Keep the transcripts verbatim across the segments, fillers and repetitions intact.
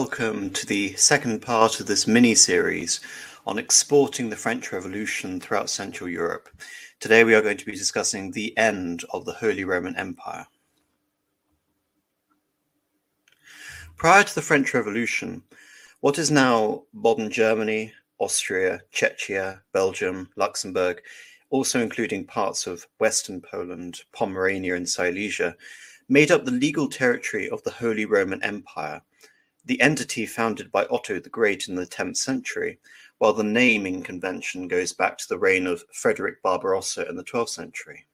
welcome to the second part of this mini-series on exporting the French Revolution throughout Central Europe. Today we are going to be discussing the end of the Holy Roman Empire. Prior to the French Revolution, what is now modern Germany, Austria, Czechia, Belgium, Luxembourg, also including parts of Western Poland, Pomerania and Silesia, made up the legal territory of the Holy Roman Empire, the entity founded by Otto the Great in the tenth century, while the naming convention goes back to the reign of Frederick Barbarossa in the twelfth century.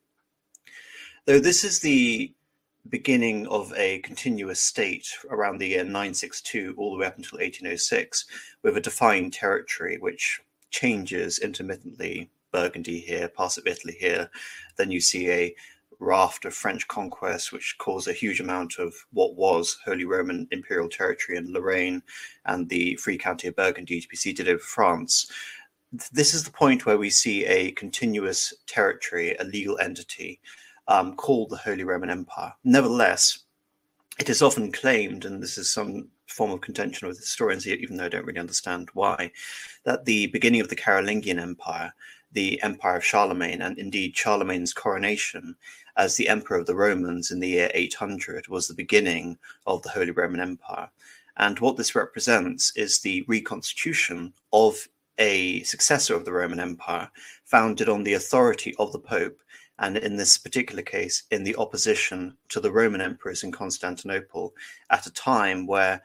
Though this is the beginning of a continuous state around the year nine sixty-two all the way up until eighteen oh six, with a defined territory which changes intermittently, Burgundy here, parts of Italy here, then you see a raft of French conquest, which caused a huge amount of what was Holy Roman Imperial territory in Lorraine and the Free County of Burgundy to be ceded over France. This is the point where we see a continuous territory, a legal entity um, called the Holy Roman Empire. Nevertheless, it is often claimed, and this is some form of contention with historians, even though I don't really understand why, that the beginning of the Carolingian Empire, the Empire of Charlemagne, and indeed Charlemagne's coronation as the Emperor of the Romans in the year eight hundred was the beginning of the Holy Roman Empire. And what this represents is the reconstitution of a successor of the Roman Empire founded on the authority of the Pope, and in this particular case, in the opposition to the Roman emperors in Constantinople, at a time where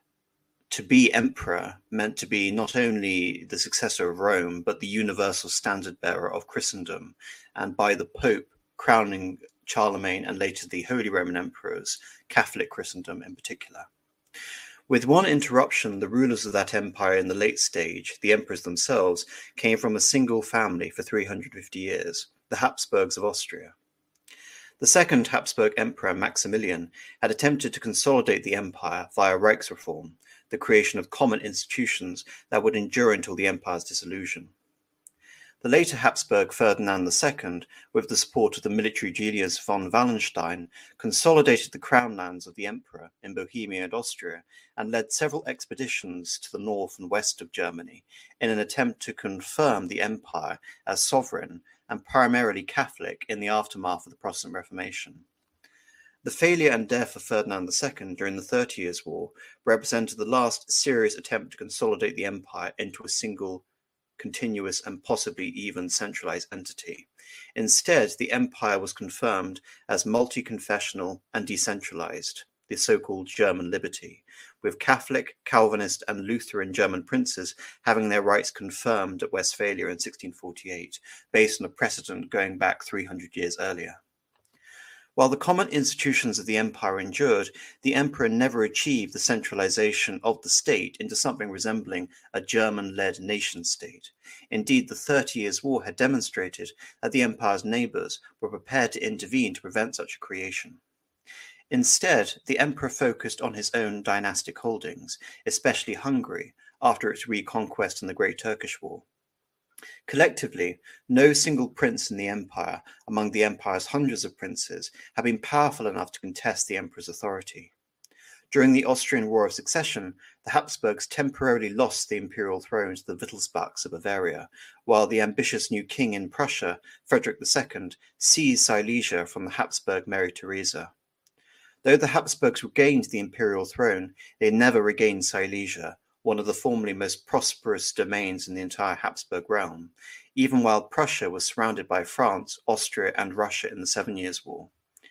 to be emperor meant to be not only the successor of Rome, but the universal standard bearer of Christendom, and by the Pope crowning Charlemagne and later the Holy Roman Emperors, Catholic Christendom in particular. With one interruption, the rulers of that empire in the late stage, the emperors themselves, came from a single family for three hundred fifty years, the Habsburgs of Austria. The second Habsburg emperor, Maximilian, had attempted to consolidate the empire via Reichsreform, the creation of common institutions that would endure until the empire's dissolution. The later Habsburg Ferdinand the Second, with the support of the military genius von Wallenstein, consolidated the crown lands of the emperor in Bohemia and Austria and led several expeditions to the north and west of Germany in an attempt to confirm the empire as sovereign and primarily Catholic in the aftermath of the Protestant Reformation. The failure and death of Ferdinand the Second during the Thirty Years' War represented the last serious attempt to consolidate the empire into a single, continuous, and possibly even centralized entity. Instead, the empire was confirmed as multi-confessional and decentralized, the so-called German liberty, with Catholic, Calvinist, and Lutheran German princes having their rights confirmed at Westphalia in sixteen forty-eight, based on a precedent going back three hundred years earlier. While the common institutions of the empire endured, the emperor never achieved the centralization of the state into something resembling a German-led nation-state. Indeed, the Thirty Years' War had demonstrated that the empire's neighbors were prepared to intervene to prevent such a creation. Instead, the emperor focused on his own dynastic holdings, especially Hungary, after its reconquest in the Great Turkish War. Collectively, no single prince in the empire, among the empire's hundreds of princes, had been powerful enough to contest the emperor's authority. During the Austrian War of Succession, the Habsburgs temporarily lost the imperial throne to the Wittelsbachs of Bavaria, while the ambitious new king in Prussia, Frederick the Second, seized Silesia from the Habsburg Mary Theresa. Though the Habsburgs regained the imperial throne, they never regained Silesia, one of the formerly most prosperous domains in the entire Habsburg realm, even while Prussia was surrounded by France, Austria, and Russia in the Seven Years' War.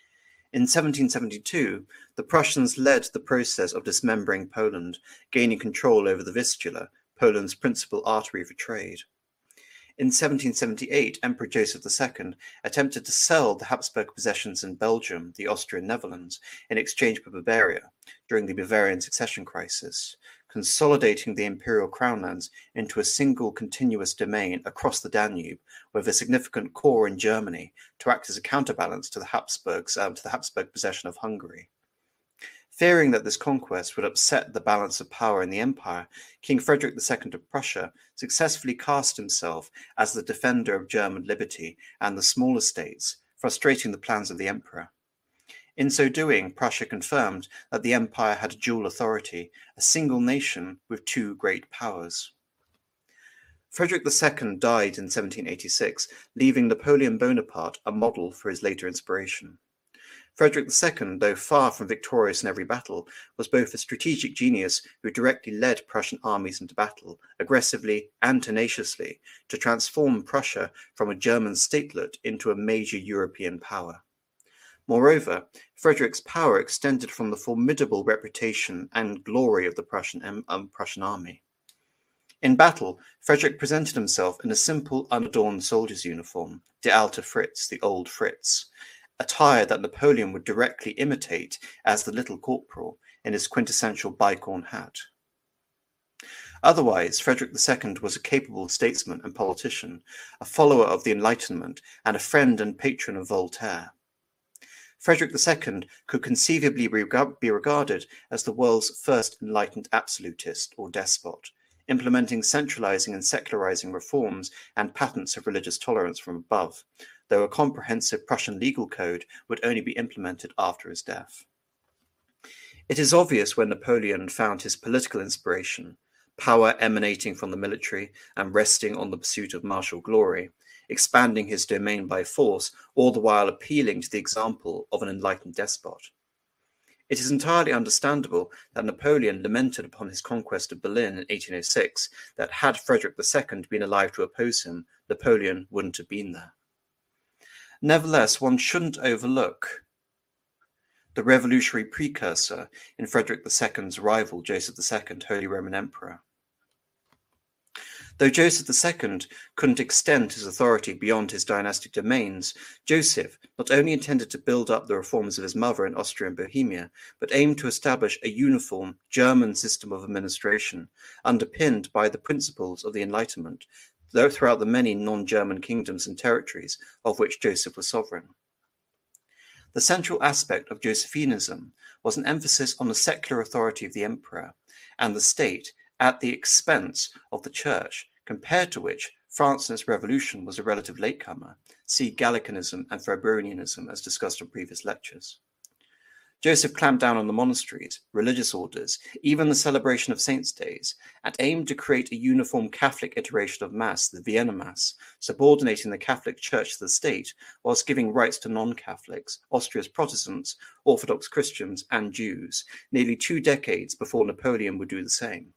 In seventeen seventy-two, the Prussians led the process of dismembering Poland, gaining control over the Vistula, Poland's principal artery for trade. In seventeen seventy-eight, Emperor Joseph the Second attempted to sell the Habsburg possessions in Belgium, the Austrian Netherlands, in exchange for Bavaria during the Bavarian succession crisis, consolidating the imperial crown lands into a single continuous domain across the Danube, with a significant core in Germany to act as a counterbalance to the Habsburgs, um, to the Habsburg possession of Hungary. Fearing that this conquest would upset the balance of power in the empire, King Frederick the Second of Prussia successfully cast himself as the defender of German liberty and the smaller states, frustrating the plans of the emperor. In so doing, Prussia confirmed that the empire had a dual authority, a single nation with two great powers. Frederick the Second died in seventeen eighty-six, leaving Napoleon Bonaparte a model for his later inspiration. Frederick the Second, though far from victorious in every battle, was both a strategic genius who directly led Prussian armies into battle, aggressively and tenaciously, to transform Prussia from a German statelet into a major European power. Moreover, Frederick's power extended from the formidable reputation and glory of the Prussian, um, Prussian army. In battle, Frederick presented himself in a simple, unadorned soldier's uniform, Der alte Fritz, the old Fritz, attire that Napoleon would directly imitate as the little corporal in his quintessential bicorn hat. Otherwise, Frederick the Second was a capable statesman and politician, a follower of the Enlightenment, and a friend and patron of Voltaire. Frederick the Second could conceivably be regarded as the world's first enlightened absolutist or despot, implementing centralizing and secularizing reforms and patents of religious tolerance from above, though a comprehensive Prussian legal code would only be implemented after his death. It is obvious where Napoleon found his political inspiration, power emanating from the military and resting on the pursuit of martial glory, expanding his domain by force, all the while appealing to the example of an enlightened despot. It is entirely understandable that Napoleon lamented upon his conquest of Berlin in eighteen oh six that had Frederick the Second been alive to oppose him, Napoleon wouldn't have been there. Nevertheless, one shouldn't overlook the revolutionary precursor in Frederick the Second's rival, Joseph the Second, Holy Roman Emperor. Though Joseph the Second couldn't extend his authority beyond his dynastic domains, Joseph not only intended to build up the reforms of his mother in Austria and Bohemia, but aimed to establish a uniform German system of administration, underpinned by the principles of the Enlightenment, throughout the many non-German kingdoms and territories of which Joseph was sovereign. The central aspect of Josephinism was an emphasis on the secular authority of the emperor and the state at the expense of the church, compared to which France in its revolution was a relative latecomer. See Gallicanism and Febronianism as discussed in previous lectures. Joseph clamped down on the monasteries, religious orders, even the celebration of saints' days, and aimed to create a uniform Catholic iteration of Mass, the Vienna Mass, subordinating the Catholic Church to the state, whilst giving rights to non-Catholics, Austria's Protestants, Orthodox Christians, and Jews, nearly two decades before Napoleon would do the same.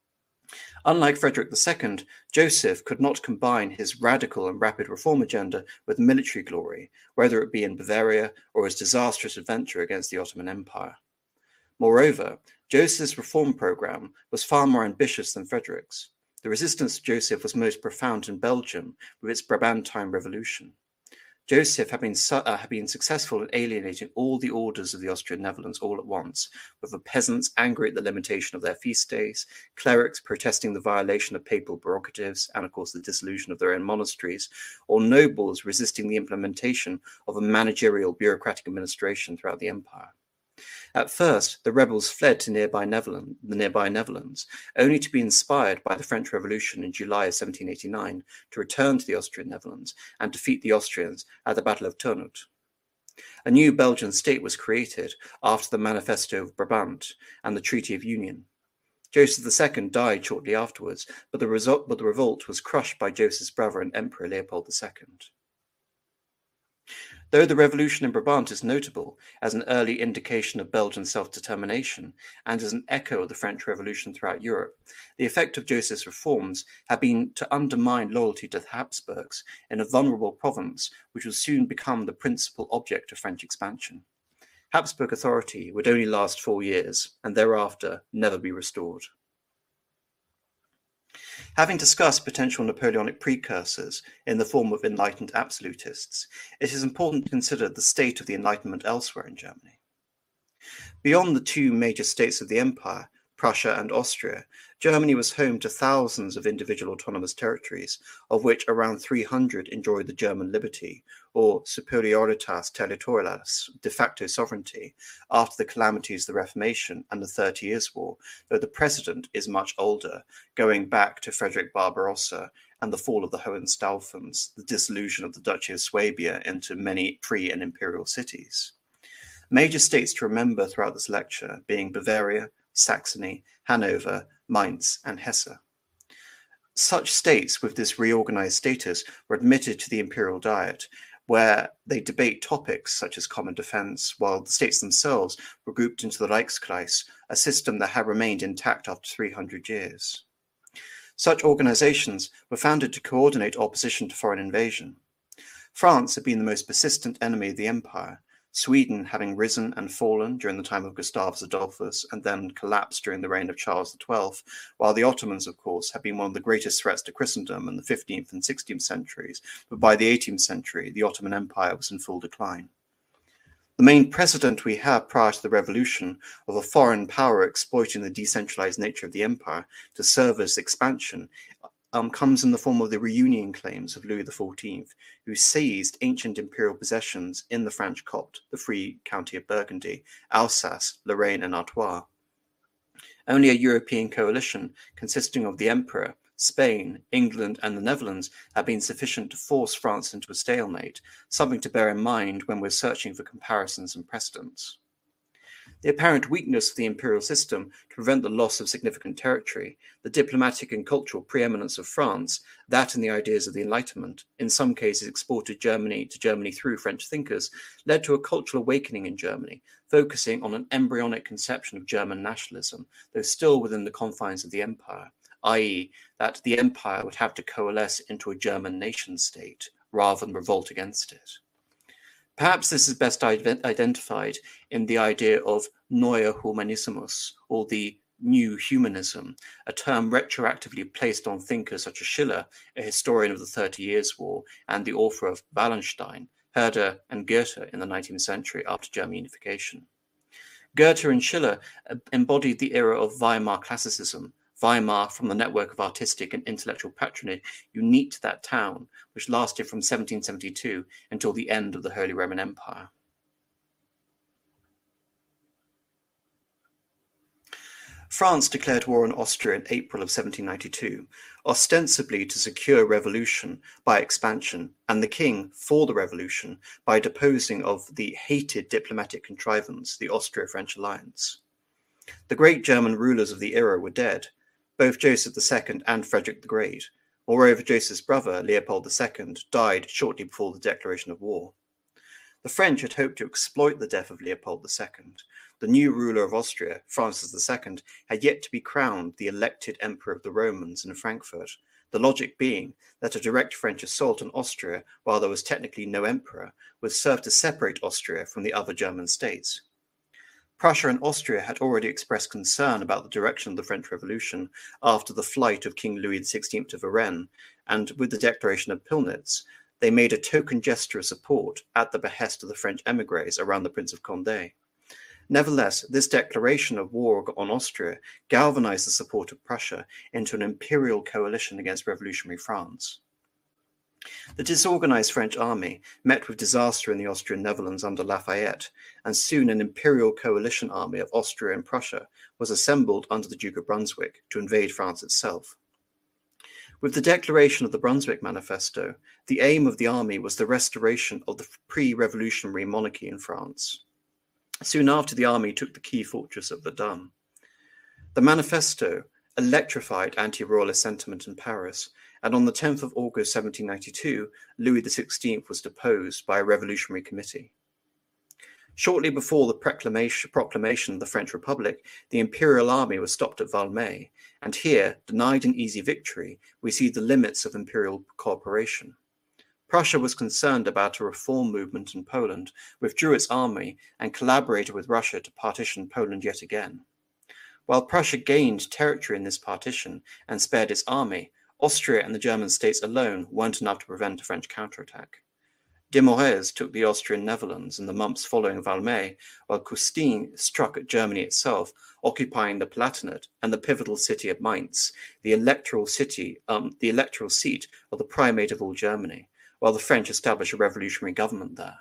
Unlike Frederick the Second, Joseph could not combine his radical and rapid reform agenda with military glory, whether it be in Bavaria or his disastrous adventure against the Ottoman Empire. Moreover, Joseph's reform program was far more ambitious than Frederick's. The resistance to Joseph was most profound in Belgium with its Brabantine Revolution. Joseph had been, uh, had been successful in alienating all the orders of the Austrian Netherlands all at once, with the peasants angry at the limitation of their feast days, clerics protesting the violation of papal prerogatives and, of course, the dissolution of their own monasteries, or nobles resisting the implementation of a managerial bureaucratic administration throughout the empire. At first, the rebels fled to nearby Netherlands, the nearby Netherlands, only to be inspired by the French Revolution in July of seventeen eighty-nine to return to the Austrian Netherlands and defeat the Austrians at the Battle of Turnhout. A new Belgian state was created after the Manifesto of Brabant and the Treaty of Union. Joseph the Second died shortly afterwards, but the, result, but the revolt was crushed by Joseph's brother and Emperor Leopold the Second. Though the revolution in Brabant is notable as an early indication of Belgian self-determination and as an echo of the French Revolution throughout Europe, the effect of Joseph's reforms had been to undermine loyalty to the Habsburgs in a vulnerable province which would soon become the principal object of French expansion. Habsburg authority would only last four years and thereafter never be restored. Having discussed potential Napoleonic precursors in the form of enlightened absolutists, it is important to consider the state of the Enlightenment elsewhere in Germany. Beyond the two major states of the empire, Prussia and Austria, Germany was home to thousands of individual autonomous territories, of which around three hundred enjoyed the German liberty, or superioritas territorialis, de facto sovereignty, after the calamities of the Reformation and the Thirty Years' War, though the precedent is much older, going back to Frederick Barbarossa and the fall of the Hohenstaufens, the dissolution of the Duchy of Swabia into many free and imperial cities. Major states to remember throughout this lecture being Bavaria, Saxony, Hanover, Mainz, and Hesse. Such states with this reorganized status were admitted to the imperial diet, where they debate topics such as common defense, while the states themselves were grouped into the Reichskreis, a system that had remained intact after three hundred years. Such organizations were founded to coordinate opposition to foreign invasion. France had been the most persistent enemy of the empire, Sweden having risen and fallen during the time of Gustavus Adolphus and then collapsed during the reign of Charles the Twelfth, while the Ottomans, of course, had been one of the greatest threats to Christendom in the fifteenth and sixteenth centuries, but by the eighteenth century, the Ottoman Empire was in full decline. The main precedent we have prior to the revolution of a foreign power exploiting the decentralized nature of the empire to serve as expansion Um, comes in the form of the reunion claims of Louis the fourteenth, who seized ancient imperial possessions in the Franche Comté, the Free County of Burgundy, Alsace, Lorraine, and Artois. Only a European coalition consisting of the Emperor, Spain, England, and the Netherlands had been sufficient to force France into a stalemate, something to bear in mind when we're searching for comparisons and precedents. The apparent weakness of the imperial system to prevent the loss of significant territory, the diplomatic and cultural preeminence of France, that and the ideas of the Enlightenment, in some cases exported Germany to Germany through French thinkers, led to a cultural awakening in Germany, focusing on an embryonic conception of German nationalism, though still within the confines of the empire, that is, that the empire would have to coalesce into a German nation-state rather than revolt against it. Perhaps this is best identified in the idea of Neuer Humanismus, or the new humanism, a term retroactively placed on thinkers such as Schiller, a historian of the Thirty Years' War, and the author of Wallenstein, Herder, and Goethe in the nineteenth century after German unification. Goethe and Schiller embodied the era of Weimar classicism, Weimar from the network of artistic and intellectual patronage unique to that town, which lasted from seventeen seventy-two until the end of the Holy Roman Empire. France declared war on Austria in April of seventeen ninety-two, ostensibly to secure revolution by expansion, and the king for the revolution by deposing of the hated diplomatic contrivance, the Austro-French alliance. The great German rulers of the era were dead, both Joseph the Second and Frederick the Great. Moreover, Joseph's brother, Leopold the Second, died shortly before the declaration of war. The French had hoped to exploit the death of Leopold the Second. The new ruler of Austria, Francis the Second, had yet to be crowned the elected emperor of the Romans in Frankfurt, the logic being that a direct French assault on Austria, while there was technically no emperor, would serve to separate Austria from the other German states. Prussia and Austria had already expressed concern about the direction of the French Revolution after the flight of King Louis the sixteenth to Varennes, and with the declaration of Pillnitz, they made a token gesture of support at the behest of the French émigrés around the Prince of Condé. Nevertheless, this declaration of war on Austria galvanized the support of Prussia into an imperial coalition against revolutionary France. The disorganized French army met with disaster in the Austrian Netherlands under Lafayette, and soon an imperial coalition army of Austria and Prussia was assembled under the Duke of Brunswick to invade France itself. With the declaration of the Brunswick Manifesto, the aim of the army was the restoration of the pre-revolutionary monarchy in France. Soon after, the army took the key fortress of Verdun. The manifesto electrified anti-royalist sentiment in Paris, and on the tenth of August seventeen ninety-two, Louis the sixteenth was deposed by a revolutionary committee. Shortly before the proclamation, proclamation of the French Republic, the imperial army was stopped at Valmy, and here, denied an easy victory, we see the limits of imperial cooperation. Prussia was concerned about a reform movement in Poland, withdrew its army, and collaborated with Russia to partition Poland yet again. While Prussia gained territory in this partition and spared its army, Austria and the German states alone weren't enough to prevent a French counterattack. Dumouriez took the Austrian Netherlands in the months following Valmy, while Custine struck at Germany itself, occupying the Palatinate and the pivotal city of Mainz, the electoral city, um, the electoral seat of the primate of all Germany, while the French established a revolutionary government there.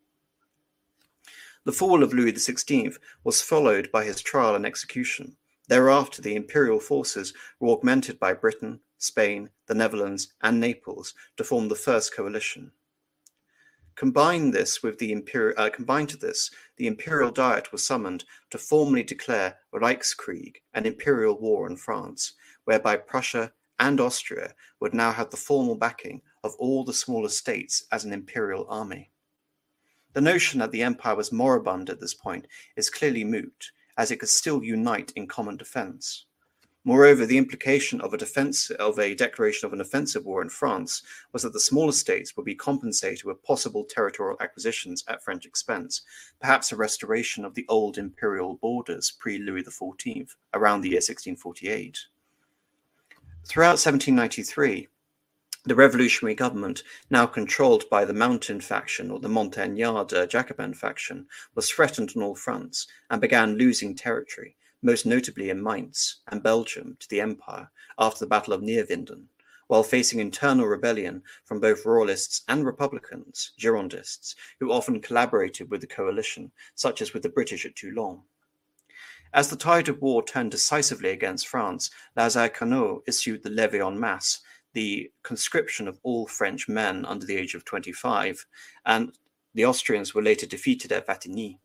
The fall of Louis the sixteenth was followed by his trial and execution. Thereafter, the imperial forces were augmented by Britain, Spain, the Netherlands, and Naples to form the First Coalition. Combine this with the imperial, uh, combined to this, the imperial diet was summoned to formally declare Reichskrieg, an imperial war in France, whereby Prussia and Austria would now have the formal backing of all the smaller states as an imperial army. The notion that the empire was moribund at this point is clearly moot, as it could still unite in common defense. Moreover, the implication of a defense of a declaration of an offensive war in France was that the smaller states would be compensated with possible territorial acquisitions at French expense, perhaps a restoration of the old imperial borders pre-Louis the fourteenth, around the year sixteen forty-eight. Throughout seventeen ninety-three, the revolutionary government, now controlled by the Mountain faction or the Montagnard uh, Jacobin faction, was threatened on all fronts and began losing territory, most notably in Mainz and Belgium, to the empire after the Battle of Neerwinden, while facing internal rebellion from both royalists and republicans, Girondists, who often collaborated with the coalition, such as with the British at Toulon. As the tide of war turned decisively against France, Lazare Carnot issued the Levée en masse, the conscription of all French men under the age of twenty-five, and the Austrians were later defeated at Wattignies.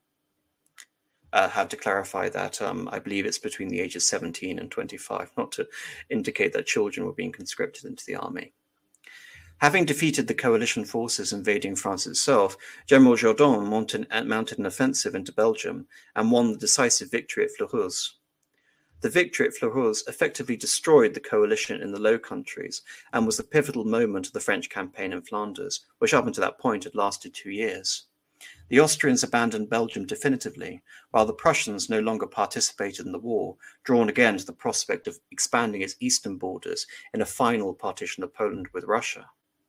I uh, have to clarify that um, I believe it's between the ages seventeen and twenty-five, not to indicate that children were being conscripted into the army. Having defeated the coalition forces invading France itself, General Jourdan mounted, mounted an offensive into Belgium and won the decisive victory at Fleurus. The victory at Fleurus effectively destroyed the coalition in the Low Countries and was the pivotal moment of the French campaign in Flanders, which up until that point had lasted two years. The Austrians abandoned Belgium definitively, while the Prussians no longer participated in the war, drawn again to the prospect of expanding its eastern borders in a final partition of Poland with Russia.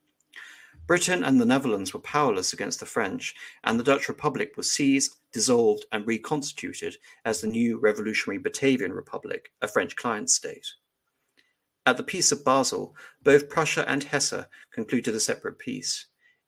Britain and the Netherlands were powerless against the French, and the Dutch Republic was seized, dissolved, and reconstituted as the new revolutionary Batavian Republic, a French client state. At the Peace of Basel, both Prussia and Hesse concluded a separate peace,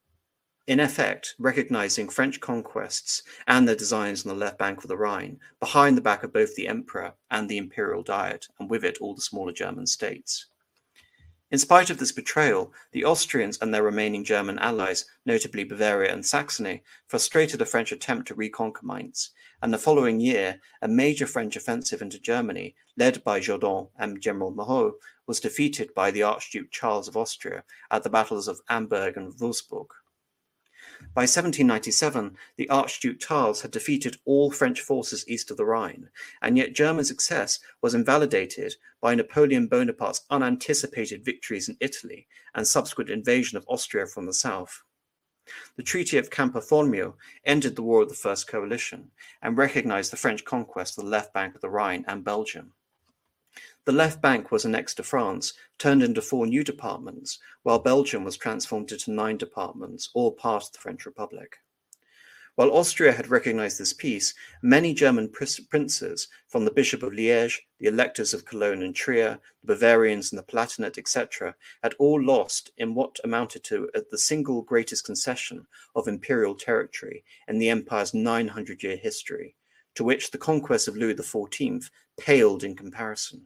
in effect recognizing French conquests and their designs on the left bank of the Rhine, behind the back of both the Emperor and the Imperial Diet, and with it all the smaller German states. In spite of this betrayal, the Austrians and their remaining German allies, notably Bavaria and Saxony, frustrated a French attempt to reconquer Mainz, and the following year, a major French offensive into Germany, led by Jourdan and General Moreau, was defeated by the Archduke Charles of Austria at the battles of Amberg and Würzburg. By seventeen ninety-seven, the Archduke Charles had defeated all French forces east of the Rhine, and yet German success was invalidated by Napoleon Bonaparte's unanticipated victories in Italy and subsequent invasion of Austria from the south. The Treaty of Campo Formio ended the War of the First Coalition and recognized the French conquest of the left bank of the Rhine and Belgium. The left bank was annexed to France, turned into four new departments, while Belgium was transformed into nine departments, all part of the French Republic. While Austria had recognized this peace, many German princes, from the Bishop of Liège, the electors of Cologne and Trier, the Bavarians and the Palatinate, et cetera, had all lost in what amounted to the single greatest concession of imperial territory in the empire's nine hundred year history, to which the conquest of Louis the fourteenth paled in comparison.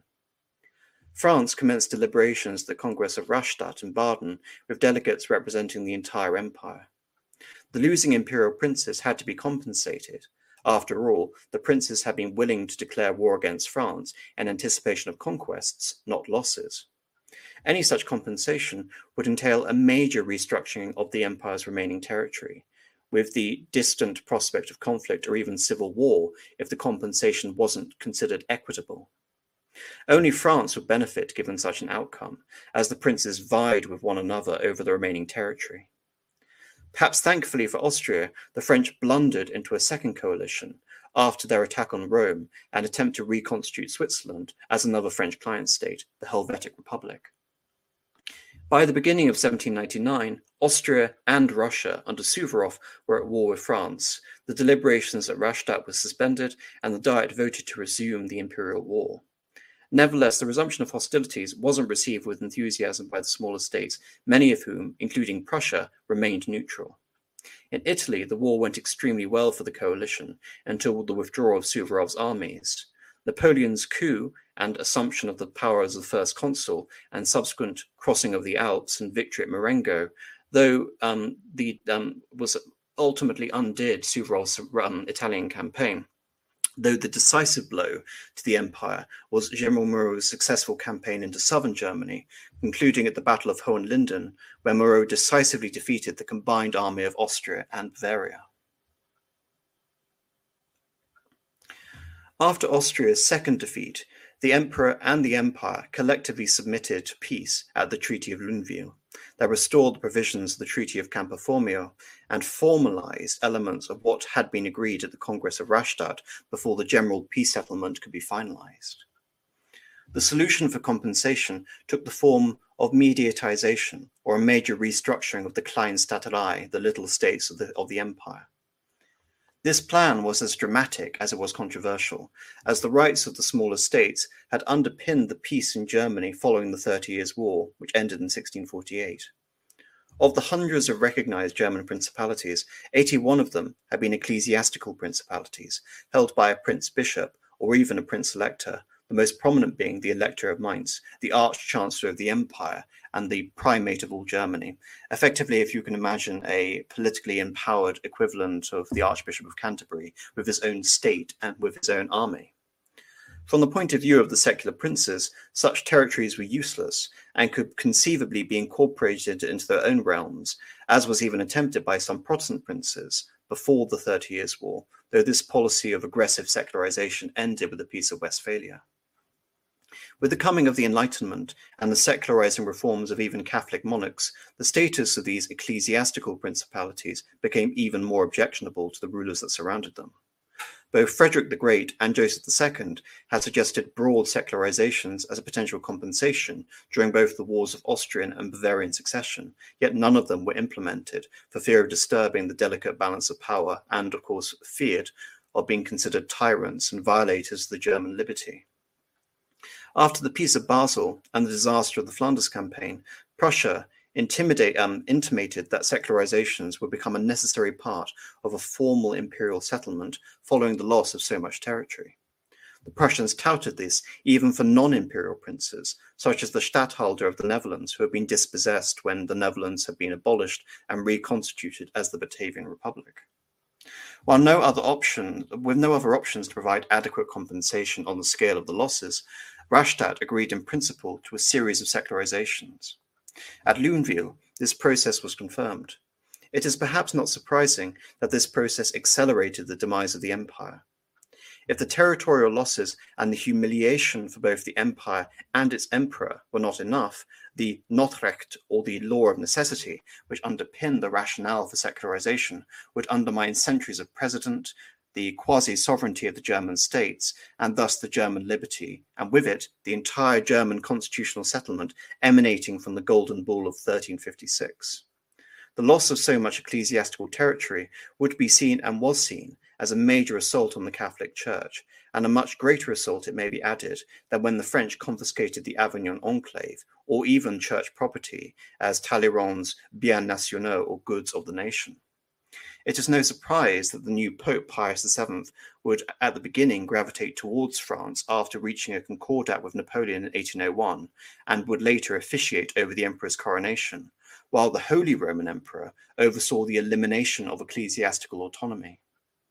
France commenced deliberations at the Congress of Rastatt in Baden, with delegates representing the entire empire. The losing imperial princes had to be compensated. After all, the princes had been willing to declare war against France in anticipation of conquests, not losses. Any such compensation would entail a major restructuring of the empire's remaining territory, with the distant prospect of conflict or even civil war if the compensation wasn't considered equitable. Only France would benefit given such an outcome, as the princes vied with one another over the remaining territory. Perhaps thankfully for Austria, the French blundered into a second coalition after their attack on Rome and attempt to reconstitute Switzerland as another French client state, the Helvetic Republic. By the beginning of seventeen ninety-nine, Austria and Russia under Suvorov were at war with France. The deliberations at Rastatt were suspended, and the Diet voted to resume the imperial war. Nevertheless, the resumption of hostilities wasn't received with enthusiasm by the smaller states, many of whom, including Prussia, remained neutral. In Italy, the war went extremely well for the coalition until the withdrawal of Suvorov's armies. Napoleon's coup and assumption of the power as the first consul and subsequent crossing of the Alps and victory at Marengo though um, the um, was ultimately undid Suvorow's um, Italian campaign. Though the decisive blow to the empire was General Moreau's successful campaign into southern Germany, concluding at the Battle of Hohenlinden, where Moreau decisively defeated the combined army of Austria and Bavaria. After Austria's second defeat, the emperor and the empire collectively submitted to peace at the Treaty of Lunéville that restored the provisions of the Treaty of Campo Formio and formalized elements of what had been agreed at the Congress of Rastatt before the general peace settlement could be finalized. The solution for compensation took the form of mediatization, or a major restructuring of the Kleinstaaterei, the little states of the, of the empire. This plan was as dramatic as it was controversial, as the rights of the smaller states had underpinned the peace in Germany following the Thirty Years' War, which ended in sixteen forty-eight. Of the hundreds of recognized German principalities, eighty-one of them had been ecclesiastical principalities, held by a prince-bishop or even a prince-elector, the most prominent being the Elector of Mainz, the Arch-Chancellor of the Empire, and the primate of all Germany. Effectively, if you can imagine, a politically empowered equivalent of the Archbishop of Canterbury, with his own state and with his own army. From the point of view of the secular princes, such territories were useless and could conceivably be incorporated into their own realms, as was even attempted by some Protestant princes before the Thirty Years' War, though this policy of aggressive secularization ended with the Peace of Westphalia. With the coming of the Enlightenment and the secularizing reforms of even Catholic monarchs, the status of these ecclesiastical principalities became even more objectionable to the rulers that surrounded them. Both Frederick the Great and Joseph the Second had suggested broad secularizations as a potential compensation during both the wars of Austrian and Bavarian succession, yet none of them were implemented for fear of disturbing the delicate balance of power and, of course, feared of being considered tyrants and violators of the German liberty. After the Peace of Basel and the disaster of the Flanders campaign, Prussia intimidate, um, intimated that secularizations would become a necessary part of a formal imperial settlement following the loss of so much territory. The Prussians touted this even for non-imperial princes, such as the Statthalter of the Netherlands, who had been dispossessed when the Netherlands had been abolished and reconstituted as the Batavian Republic. While no other option, with no other options to provide adequate compensation on the scale of the losses, Rastatt agreed in principle to a series of secularizations. At Lunéville, this process was confirmed. It is perhaps not surprising that this process accelerated the demise of the empire. If the territorial losses and the humiliation for both the empire and its emperor were not enough, the Notrecht, or the law of necessity, which underpinned the rationale for secularization, would undermine centuries of precedent, the quasi-sovereignty of the German states, and thus the German liberty, and with it, the entire German constitutional settlement emanating from the Golden Bull of thirteen fifty-six. The loss of so much ecclesiastical territory would be seen, and was seen, as a major assault on the Catholic Church, and a much greater assault, it may be added, than when the French confiscated the Avignon enclave, or even church property, as Talleyrand's biens nationaux, or goods of the nation. It is no surprise that the new Pope Pius the Seventh would at the beginning gravitate towards France after reaching a concordat with Napoleon in eighteen oh one, and would later officiate over the emperor's coronation, while the Holy Roman Emperor oversaw the elimination of ecclesiastical autonomy.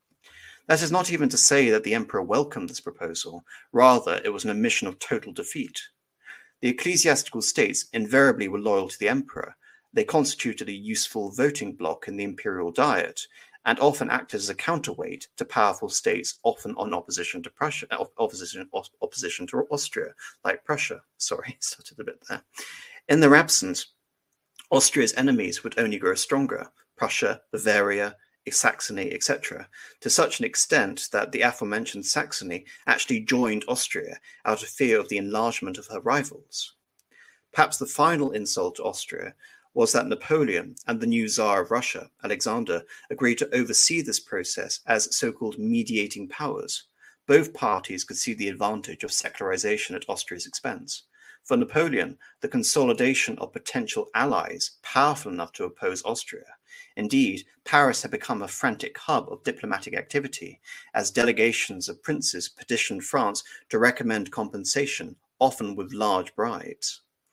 That is not even to say that the emperor welcomed this proposal, rather it was an admission of total defeat. The ecclesiastical states invariably were loyal to the emperor. They constituted a useful voting bloc in the imperial diet, and often acted as a counterweight to powerful states, often on opposition to Prussia, opposition, opposition to Austria, like Prussia. Sorry, stuttered a bit there. In their absence, Austria's enemies would only grow stronger: Prussia, Bavaria, Saxony, et cetera, to such an extent that the aforementioned Saxony actually joined Austria out of fear of the enlargement of her rivals. Perhaps the final insult to Austria was that Napoleon and the new Tsar of Russia, Alexander, agreed to oversee this process as so-called mediating powers. Both parties could see the advantage of secularization at Austria's expense. For Napoleon, the consolidation of potential allies powerful enough to oppose Austria. Indeed, Paris had become a frantic hub of diplomatic activity, as delegations of princes petitioned France to recommend compensation, often with large bribes.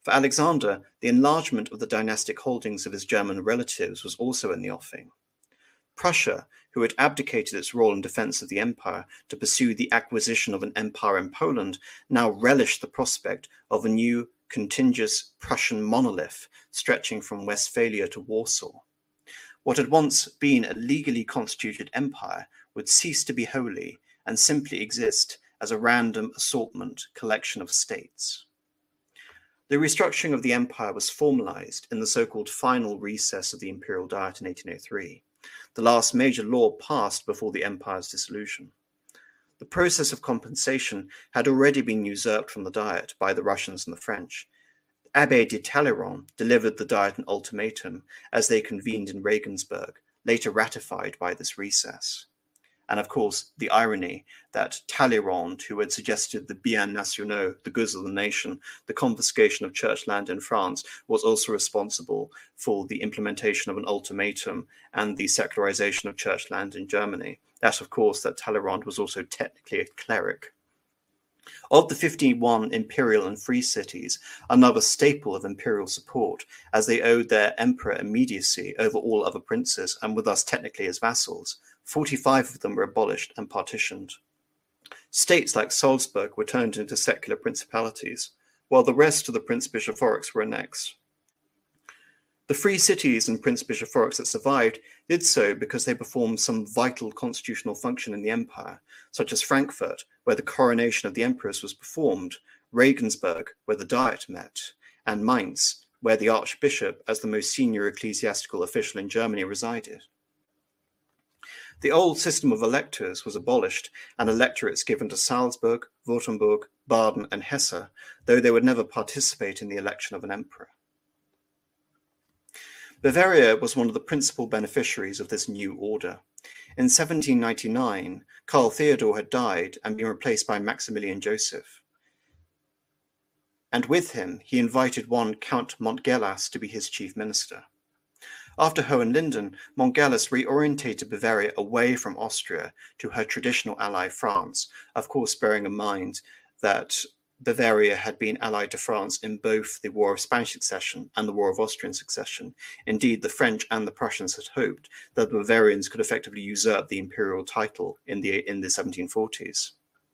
For Alexander, the enlargement of the dynastic holdings of his German relatives was also in the offing. Prussia, who had abdicated its role in defense of the empire to pursue the acquisition of an empire in Poland, now relished the prospect of a new contiguous Prussian monolith stretching from Westphalia to Warsaw. What had once been a legally constituted empire would cease to be holy and simply exist as a random assortment collection of states. The restructuring of the empire was formalized in the so-called final recess of the Imperial Diet in eighteen oh three, the last major law passed before the empire's dissolution. The process of compensation had already been usurped from the Diet by the Russians and the French. Abbé de Talleyrand delivered the Diet an ultimatum as they convened in Regensburg, later ratified by this recess. And of course, the irony that Talleyrand, who had suggested the biens nationaux, the goods of the nation, the confiscation of church land in France, was also responsible for the implementation of an ultimatum and the secularization of church land in Germany. That, of course, that Talleyrand was also technically a cleric. Of the fifty-one imperial and free cities, another staple of imperial support, as they owed their emperor immediacy over all other princes and were thus technically his vassals, forty-five of them were abolished and partitioned. States like Salzburg were turned into secular principalities, while the rest of the prince-bishoprics were annexed. The free cities and prince-bishoprics that survived did so because they performed some vital constitutional function in the empire, such as Frankfurt, where the coronation of the emperors was performed, Regensburg, where the Diet met, and Mainz, where the archbishop, as the most senior ecclesiastical official in Germany, resided. The old system of electors was abolished and electorates given to Salzburg, Württemberg, Baden, and Hesse, though they would never participate in the election of an emperor. Bavaria was one of the principal beneficiaries of this new order. In seventeen ninety-nine, Karl Theodor had died and been replaced by Maximilian Joseph. And with him, he invited one Count Montgelas to be his chief minister. After Hohenlinden, Montgelas reorientated Bavaria away from Austria to her traditional ally France, of course bearing in mind that Bavaria had been allied to France in both the War of Spanish Succession and the War of Austrian Succession. Indeed, the French and the Prussians had hoped that the Bavarians could effectively usurp the imperial title in the, in the seventeen forties.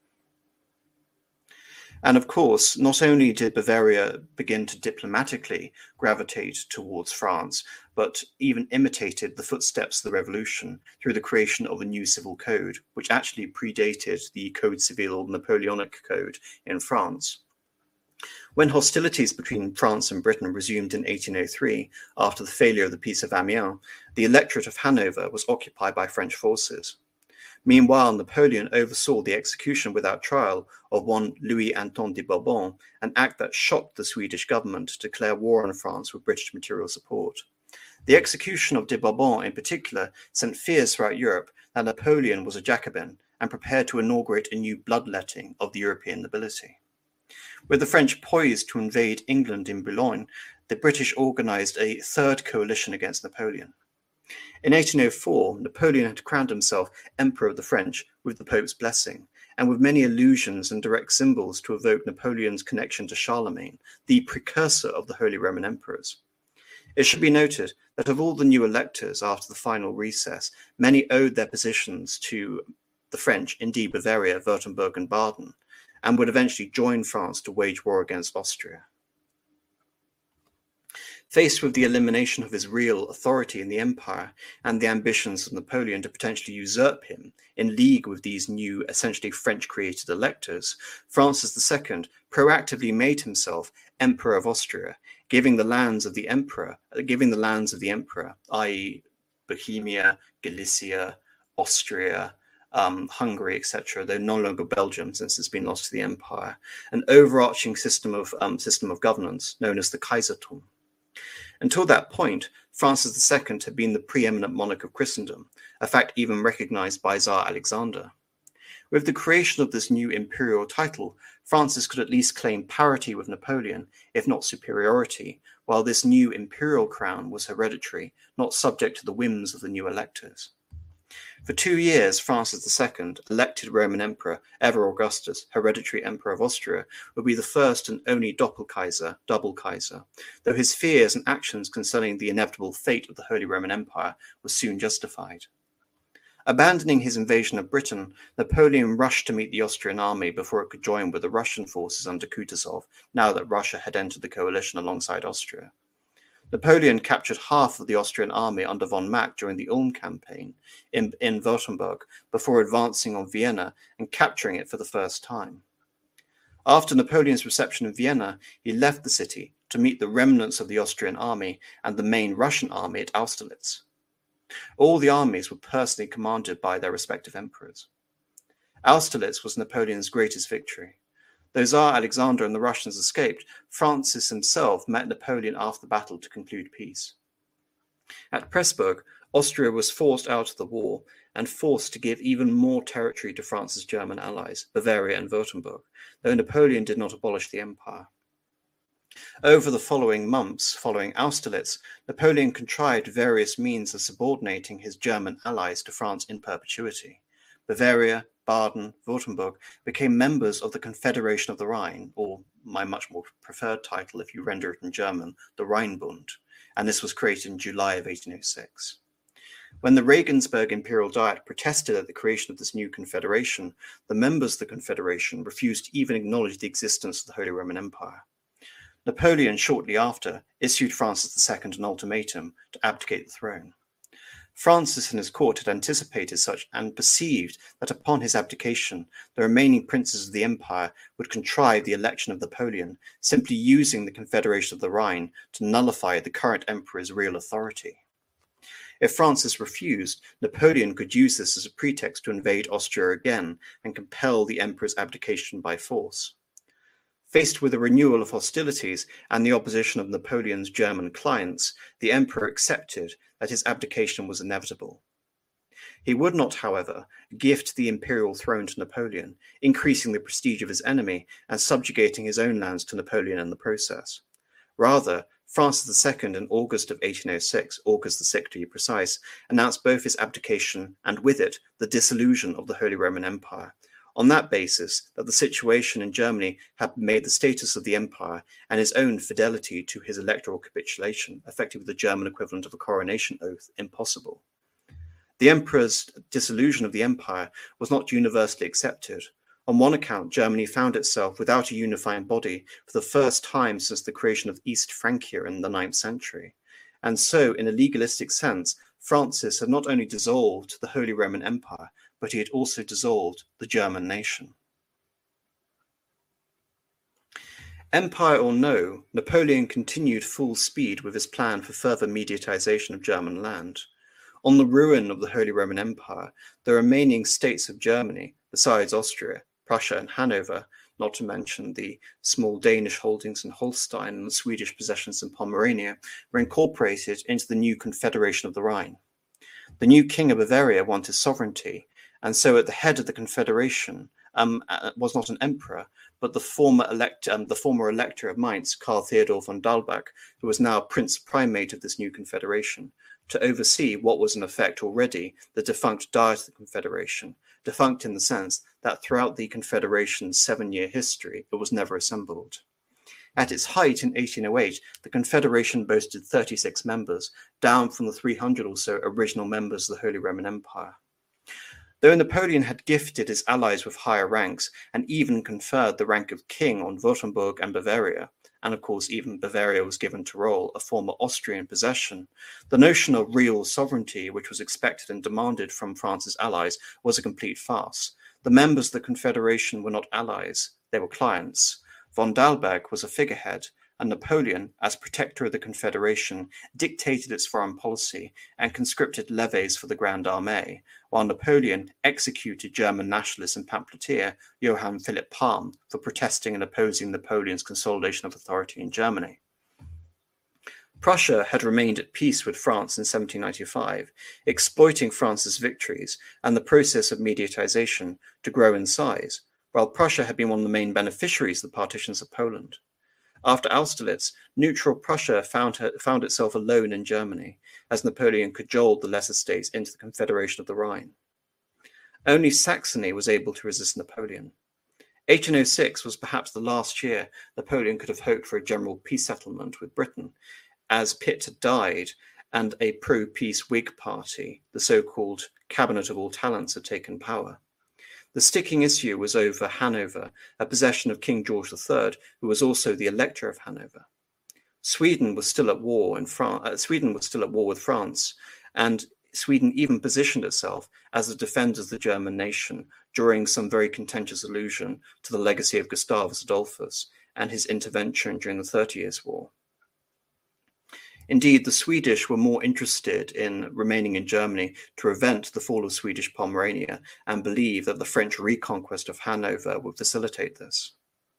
And of course, not only did Bavaria begin to diplomatically gravitate towards France, but even imitated the footsteps of the revolution through the creation of a new civil code, which actually predated the Code Civil or Napoleonic Code in France. When hostilities between France and Britain resumed in eighteen oh three, after the failure of the Peace of Amiens, the electorate of Hanover was occupied by French forces. Meanwhile, Napoleon oversaw the execution without trial of one Louis Anton de Bourbon, an act that shocked the Swedish government to declare war on France with British material support. The execution of de Bourbon in particular sent fears throughout Europe that Napoleon was a Jacobin and prepared to inaugurate a new bloodletting of the European nobility. With the French poised to invade England in Boulogne, the British organized a third coalition against Napoleon. In eighteen oh four, Napoleon had crowned himself Emperor of the French with the Pope's blessing, and with many allusions and direct symbols to evoke Napoleon's connection to Charlemagne, the precursor of the Holy Roman Emperors. It should be noted that of all the new electors after the final recess, many owed their positions to the French, indeed Bavaria, Württemberg, and Baden, and would eventually join France to wage war against Austria. Faced with the elimination of his real authority in the empire and the ambitions of Napoleon to potentially usurp him in league with these new, essentially French-created electors, Francis the Second proactively made himself Emperor of Austria, giving the lands of the emperor, giving the lands of the emperor, that is, Bohemia, Galicia, Austria, um, Hungary, et cetera, though no longer Belgium since it's been lost to the empire, an overarching system of um, system of governance known as the Kaisertum. Until that point, Francis the Second had been the preeminent monarch of Christendom, a fact even recognized by Tsar Alexander. With the creation of this new imperial title, Francis could at least claim parity with Napoleon, if not superiority, while this new imperial crown was hereditary, not subject to the whims of the new electors. For two years, Francis the Second, elected Roman Emperor, ever Augustus, hereditary Emperor of Austria, would be the first and only Doppelkaiser, double Kaiser, though his fears and actions concerning the inevitable fate of the Holy Roman Empire were soon justified. Abandoning his invasion of Britain, Napoleon rushed to meet the Austrian army before it could join with the Russian forces under Kutuzov, now that Russia had entered the coalition alongside Austria. Napoleon captured half of the Austrian army under von Mack during the Ulm campaign in, in Württemberg before advancing on Vienna and capturing it for the first time. After Napoleon's reception in Vienna, he left the city to meet the remnants of the Austrian army and the main Russian army at Austerlitz. All the armies were personally commanded by their respective emperors. Austerlitz was Napoleon's greatest victory. Though Tsar Alexander and the Russians escaped, Francis himself met Napoleon after the battle to conclude peace. At Pressburg, Austria was forced out of the war and forced to give even more territory to France's German allies, Bavaria and Württemberg, though Napoleon did not abolish the empire. Over the following months, following Austerlitz, Napoleon contrived various means of subordinating his German allies to France in perpetuity. Bavaria, Baden, Württemberg became members of the Confederation of the Rhine, or my much more preferred title if you render it in German, the Rheinbund, and this was created in July of eighteen oh six. When the Regensburg Imperial Diet protested at the creation of this new confederation, the members of the confederation refused to even acknowledge the existence of the Holy Roman Empire. Napoleon, shortly after, issued Francis the Second an ultimatum to abdicate the throne. Francis and his court had anticipated such and perceived that upon his abdication, the remaining princes of the empire would contrive the election of Napoleon, simply using the Confederation of the Rhine to nullify the current emperor's real authority. If Francis refused, Napoleon could use this as a pretext to invade Austria again and compel the emperor's abdication by force. Faced with a renewal of hostilities and the opposition of Napoleon's German clients, the emperor accepted that his abdication was inevitable. He would not, however, gift the imperial throne to Napoleon, increasing the prestige of his enemy and subjugating his own lands to Napoleon in the process. Rather, Francis the Second in August of eighteen oh six, August the sixth to be precise, announced both his abdication and with it the dissolution of the Holy Roman Empire, on that basis that the situation in Germany had made the status of the empire and his own fidelity to his electoral capitulation, effectively the German equivalent of a coronation oath, impossible. The emperor's dissolution of the empire was not universally accepted. On one account, Germany found itself without a unifying body for the first time since the creation of East Francia in the ninth century. And so, in a legalistic sense, Francis had not only dissolved the Holy Roman Empire, but he had also dissolved the German nation. Empire or no, Napoleon continued full speed with his plan for further mediatization of German land. On the ruin of the Holy Roman Empire, the remaining states of Germany, besides Austria, Prussia and Hanover, not to mention the small Danish holdings in Holstein and the Swedish possessions in Pomerania, were incorporated into the new Confederation of the Rhine. The new King of Bavaria wanted sovereignty, and so at the head of the Confederation um, was not an emperor, but the former, elect, um, the former elector of Mainz, Karl Theodor von Dalbach, who was now Prince Primate of this new confederation, to oversee what was in effect already the defunct Diet of the Confederation, defunct in the sense that throughout the Confederation's seven-year history, it was never assembled. At its height in eighteen oh eight, the Confederation boasted thirty-six members, down from the three hundred or so original members of the Holy Roman Empire. Though Napoleon had gifted his allies with higher ranks and even conferred the rank of king on Württemberg and Bavaria, and of course even Bavaria was given Tyrol, a former Austrian possession, the notion of real sovereignty, which was expected and demanded from France's allies, was a complete farce. The members of the Confederation were not allies, they were clients. Von Dalbach was a figurehead, and Napoleon, as protector of the Confederation, dictated its foreign policy and conscripted levies for the Grand Armée, while Napoleon executed German nationalist and pamphleteer Johann Philipp Palm for protesting and opposing Napoleon's consolidation of authority in Germany. Prussia had remained at peace with France in seventeen ninety-five, exploiting France's victories and the process of mediatization to grow in size, while Prussia had been one of the main beneficiaries of the partitions of Poland. After Austerlitz, neutral Prussia found, her, found itself alone in Germany, as Napoleon cajoled the lesser states into the Confederation of the Rhine. Only Saxony was able to resist Napoleon. eighteen oh six was perhaps the last year Napoleon could have hoped for a general peace settlement with Britain, as Pitt had died and a pro-peace Whig party, the so-called Cabinet of All Talents, had taken power. The sticking issue was over Hanover, a possession of King George the Third, who was also the Elector of Hanover. Sweden was still at war in France. Uh, Sweden was still at war with France, and Sweden even positioned itself as the defender of the German nation during some very contentious allusion to the legacy of Gustavus Adolphus and his intervention during the Thirty Years' War. Indeed, the Swedish were more interested in remaining in Germany to prevent the fall of Swedish Pomerania and believed that the French reconquest of Hanover would facilitate this.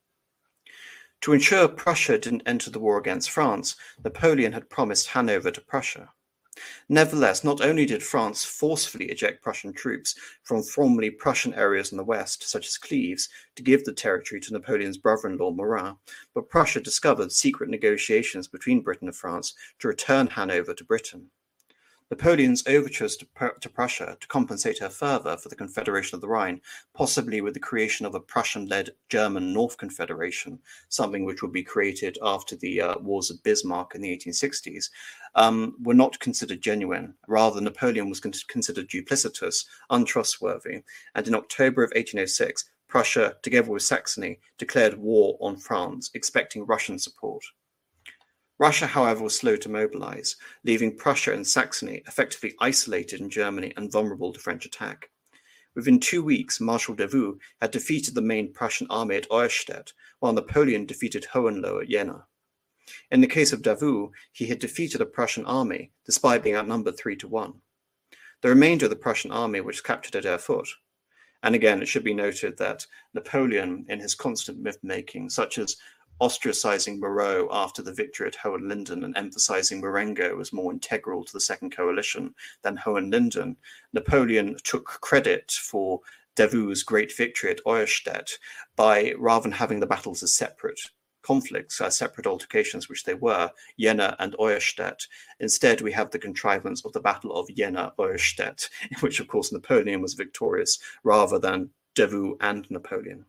To ensure Prussia didn't enter the war against France, Napoleon had promised Hanover to Prussia. Nevertheless, not only did France forcefully eject Prussian troops from formerly Prussian areas in the west, such as Cleves, to give the territory to Napoleon's brother-in-law Murat, but Prussia discovered secret negotiations between Britain and France to return Hanover to Britain. Napoleon's overtures to, to Prussia to compensate her further for the Confederation of the Rhine, possibly with the creation of a Prussian-led German North Confederation, something which would be created after the uh, Wars of Bismarck in the eighteen sixties, um, were not considered genuine. Rather, Napoleon was considered duplicitous, untrustworthy, and in October of eighteen oh six, Prussia, together with Saxony, declared war on France, expecting Russian support. Russia, however, was slow to mobilize, leaving Prussia and Saxony effectively isolated in Germany and vulnerable to French attack. Within two weeks, Marshal Davout had defeated the main Prussian army at Auerstedt, while Napoleon defeated Hohenlohe at Jena. In the case of Davout, he had defeated a Prussian army, despite being outnumbered three to one. The remainder of the Prussian army was captured at Erfurt. And again, it should be noted that Napoleon, in his constant myth-making, such as ostracizing Moreau after the victory at Hohenlinden and emphasizing Marengo as more integral to the Second Coalition than Hohenlinden, Napoleon took credit for Davout's great victory at Auerstedt by, rather than having the battles as separate conflicts, as separate altercations, which they were, Jena and Auerstedt, instead we have the contrivance of the Battle of Jena-Auerstedt, in which, of course, Napoleon was victorious, rather than Davout and Napoleon.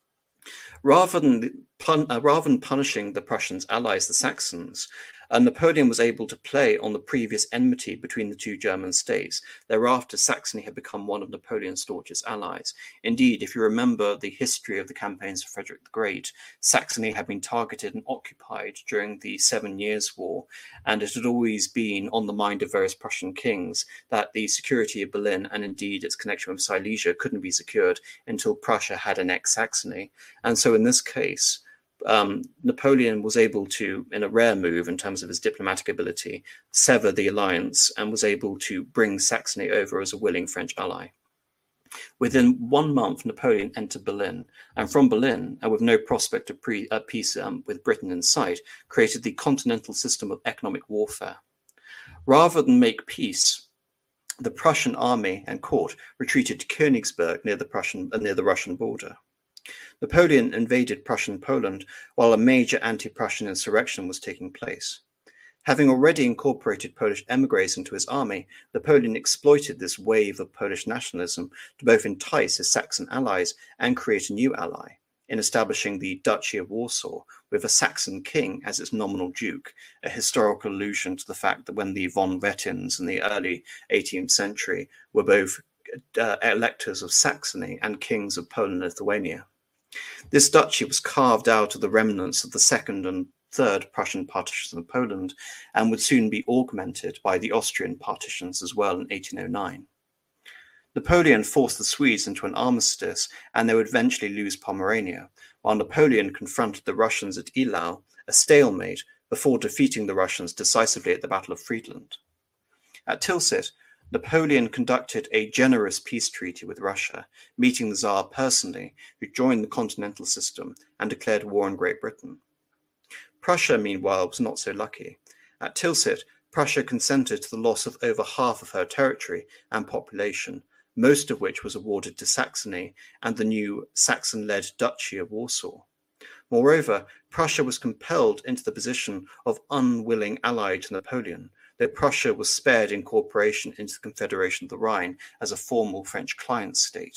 Rather than, pun- uh, rather than punishing the Prussians' allies, the Saxons, uh, Napoleon was able to play on the previous enmity between the two German states. Thereafter, Saxony had become one of Napoleon's staunchest allies. Indeed, if you remember the history of the campaigns of Frederick the Great, Saxony had been targeted and occupied during the Seven Years' War, and it had always been on the mind of various Prussian kings that the security of Berlin and indeed its connection with Silesia couldn't be secured until Prussia had annexed Saxony. And so in this case, Um, Napoleon was able to, in a rare move in terms of his diplomatic ability, sever the alliance and was able to bring Saxony over as a willing French ally. Within one month, Napoleon entered Berlin, and from Berlin, and with no prospect of pre, uh, peace um, with Britain in sight, created the continental system of economic warfare. Rather than make peace, the Prussian army and court retreated to Königsberg near the Prussian uh, near the Russian border. Napoleon invaded Prussian Poland while a major anti-Prussian insurrection was taking place. Having already incorporated Polish emigres into his army, Napoleon exploited this wave of Polish nationalism to both entice his Saxon allies and create a new ally in establishing the Duchy of Warsaw with a Saxon king as its nominal duke, a historical allusion to the fact that when the von Wettins in the early eighteenth century were both uh, electors of Saxony and kings of Poland and Lithuania. This duchy was carved out of the remnants of the second and third Prussian partitions of Poland and would soon be augmented by the Austrian partitions as well in eighteen oh nine. Napoleon forced the Swedes into an armistice and they would eventually lose Pomerania, while Napoleon confronted the Russians at Eylau, a stalemate, before defeating the Russians decisively at the Battle of Friedland. At Tilsit, Napoleon conducted a generous peace treaty with Russia, meeting the Tsar personally, who joined the continental system and declared war on Great Britain. Prussia, meanwhile, was not so lucky. At Tilsit, Prussia consented to the loss of over half of her territory and population, most of which was awarded to Saxony and the new Saxon-led Duchy of Warsaw. Moreover, Prussia was compelled into the position of unwilling ally to Napoleon, though Prussia was spared incorporation into the Confederation of the Rhine as a formal French client state.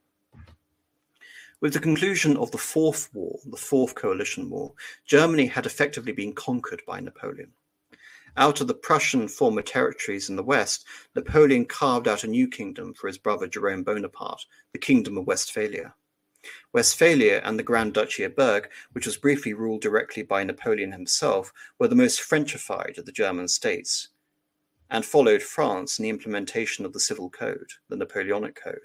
With the conclusion of the Fourth War, the Fourth Coalition War, Germany had effectively been conquered by Napoleon. Out of the Prussian former territories in the west, Napoleon carved out a new kingdom for his brother Jerome Bonaparte, the Kingdom of Westphalia. Westphalia and the Grand Duchy of Berg, which was briefly ruled directly by Napoleon himself, were the most Frenchified of the German states, and followed France in the implementation of the Civil Code, the Napoleonic Code.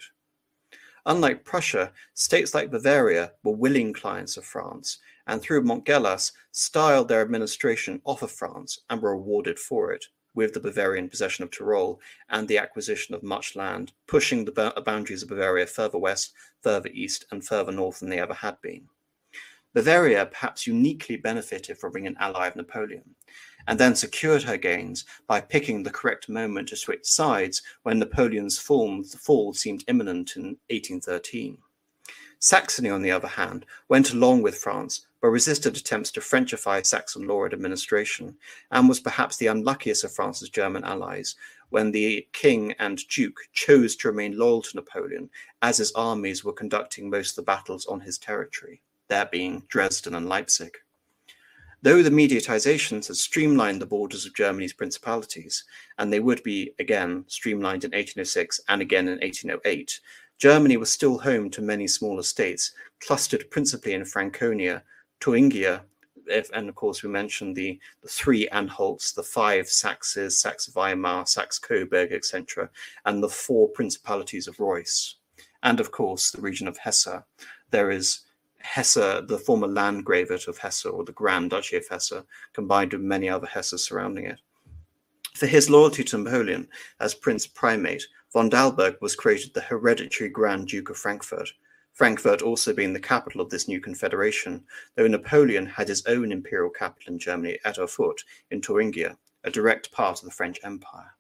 Unlike Prussia, states like Bavaria were willing clients of France, and through Montgelas styled their administration off of France and were rewarded for it, with the Bavarian possession of Tyrol and the acquisition of much land, pushing the boundaries of Bavaria further west, further east, and further north than they ever had been. Bavaria perhaps uniquely benefited from being an ally of Napoleon, and then secured her gains by picking the correct moment to switch sides when Napoleon's fall, fall seemed imminent in eighteen thirteen. Saxony, on the other hand, went along with France, but resisted attempts to Frenchify Saxon law and administration, and was perhaps the unluckiest of France's German allies when the king and duke chose to remain loyal to Napoleon as his armies were conducting most of the battles on his territory, there being Dresden and Leipzig. Though the mediatizations had streamlined the borders of Germany's principalities, and they would be again streamlined in eighteen oh six and again in eighteen oh eight, Germany was still home to many smaller states, clustered principally in Franconia, Thuringia, if, and of course we mentioned the, the three Anhalts, the five Saxes, Saxe-Weimar, Saxe-Coburg, et cetera, and the four principalities of Reuss. And of course the region of Hesse. There is Hesse, the former Landgravate of Hesse, or the Grand Duchy of Hesse, combined with many other Hesses surrounding it. For his loyalty to Napoleon as Prince Primate, von Dalberg was created the hereditary Grand Duke of Frankfurt, Frankfurt also being the capital of this new confederation, though Napoleon had his own imperial capital in Germany at Erfurt in Thuringia, a direct part of the French Empire.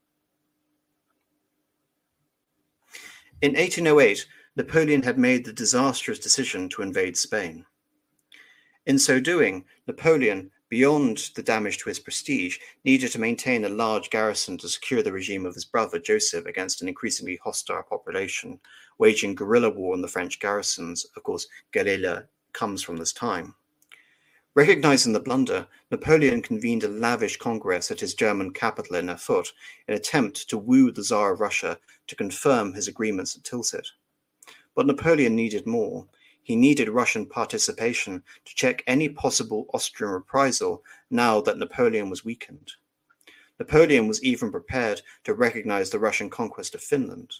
In eighteen oh eight, Napoleon had made the disastrous decision to invade Spain. In so doing, Napoleon, beyond the damage to his prestige, needed to maintain a large garrison to secure the regime of his brother Joseph against an increasingly hostile population, waging guerrilla war on the French garrisons. Of course, guerrilla comes from this time. Recognizing the blunder, Napoleon convened a lavish congress at his German capital in Erfurt in an attempt to woo the Tsar of Russia to confirm his agreements at Tilsit. But Napoleon needed more. He needed Russian participation to check any possible Austrian reprisal now that Napoleon was weakened. Napoleon was even prepared to recognize the Russian conquest of Finland.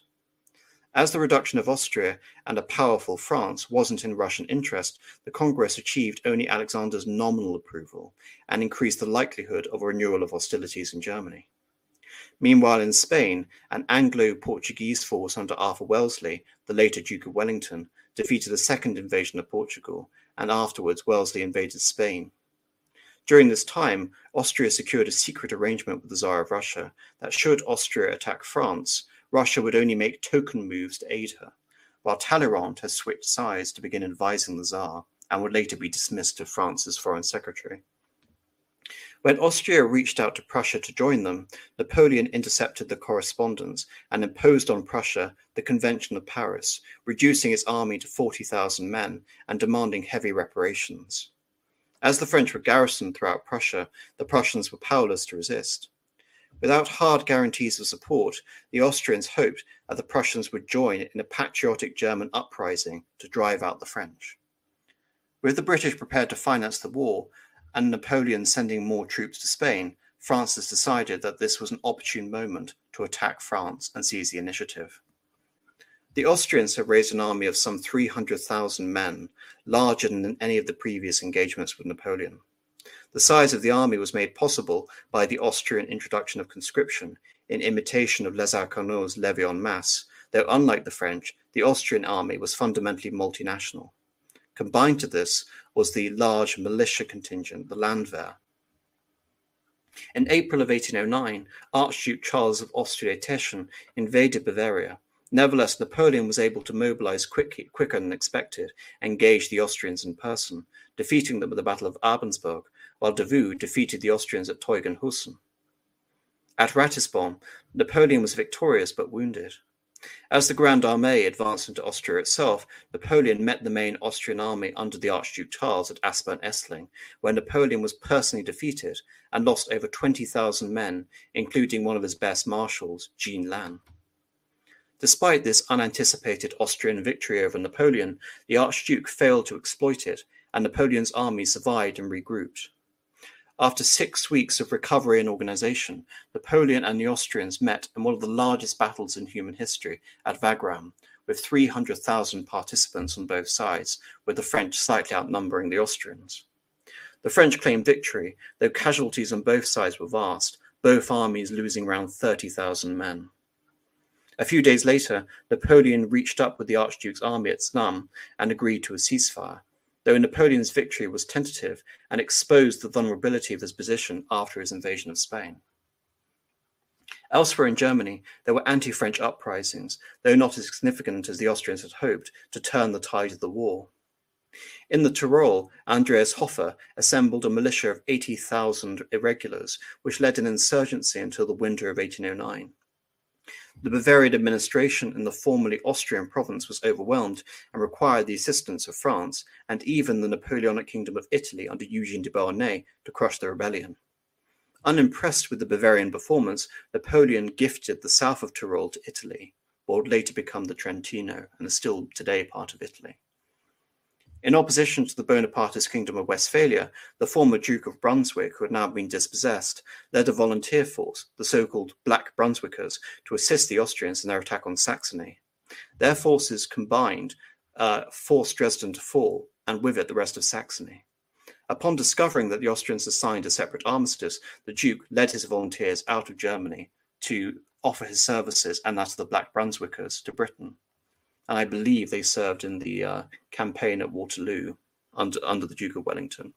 As the reduction of Austria and a powerful France wasn't in Russian interest, the Congress achieved only Alexander's nominal approval and increased the likelihood of a renewal of hostilities in Germany. Meanwhile, in Spain, an Anglo-Portuguese force under Arthur Wellesley, the later Duke of Wellington, defeated a second invasion of Portugal, and afterwards Wellesley invaded Spain. During this time, Austria secured a secret arrangement with the Tsar of Russia that should Austria attack France, Russia would only make token moves to aid her, while Talleyrand has switched sides to begin advising the Tsar and would later be dismissed as France's foreign secretary. When Austria reached out to Prussia to join them, Napoleon intercepted the correspondence and imposed on Prussia the Convention of Paris, reducing its army to forty thousand men and demanding heavy reparations. As the French were garrisoned throughout Prussia, the Prussians were powerless to resist. Without hard guarantees of support, the Austrians hoped that the Prussians would join in a patriotic German uprising to drive out the French. With the British prepared to finance the war, and Napoleon sending more troops to Spain, Francis decided that this was an opportune moment to attack France and seize the initiative. The Austrians had raised an army of some three hundred thousand men, larger than any of the previous engagements with Napoleon. The size of the army was made possible by the Austrian introduction of conscription, in imitation of Les Arcanots' levée en masse, though unlike the French, the Austrian army was fundamentally multinational. Combined to this was the large militia contingent, the Landwehr. In April of eighteen oh nine, Archduke Charles of Austria-Teschen invaded Bavaria. Nevertheless, Napoleon was able to mobilize quick, quicker than expected and engage the Austrians in person, defeating them at the Battle of Abensberg, while Davout defeated the Austrians at Teugn-Husen. At Ratisbon, Napoleon was victorious but wounded. As the Grand Armée advanced into Austria itself, Napoleon met the main Austrian army under the Archduke Charles at Aspern-Essling, where Napoleon was personally defeated and lost over twenty thousand men, including one of his best marshals, Jean Lannes. Despite this unanticipated Austrian victory over Napoleon, the Archduke failed to exploit it, and Napoleon's army survived and regrouped. After six weeks of recovery and organization, Napoleon and the Austrians met in one of the largest battles in human history at Wagram, with three hundred thousand participants on both sides, with the French slightly outnumbering the Austrians. The French claimed victory, though casualties on both sides were vast, both armies losing around thirty thousand men. A few days later, Napoleon reached up with the Archduke's army at Znaim and agreed to a ceasefire, though Napoleon's victory was tentative and exposed the vulnerability of his position after his invasion of Spain. Elsewhere in Germany, there were anti-French uprisings, though not as significant as the Austrians had hoped, to turn the tide of the war. In the Tyrol, Andreas Hofer assembled a militia of eighty thousand irregulars, which led an insurgency until the winter of eighteen oh nine. The Bavarian administration in the formerly Austrian province was overwhelmed and required the assistance of France and even the Napoleonic Kingdom of Italy under Eugene de Beauharnais to crush the rebellion. Unimpressed with the Bavarian performance, Napoleon gifted the south of Tyrol to Italy, what would later become the Trentino and is still today part of Italy. In opposition to the Bonapartist Kingdom of Westphalia, the former Duke of Brunswick, who had now been dispossessed, led a volunteer force, the so-called Black Brunswickers, to assist the Austrians in their attack on Saxony. Their forces combined uh, forced Dresden to fall, and with it the rest of Saxony. Upon discovering that the Austrians had signed a separate armistice, the Duke led his volunteers out of Germany to offer his services and that of the Black Brunswickers to Britain. And I believe they served in the uh, campaign at Waterloo under, under the Duke of Wellington.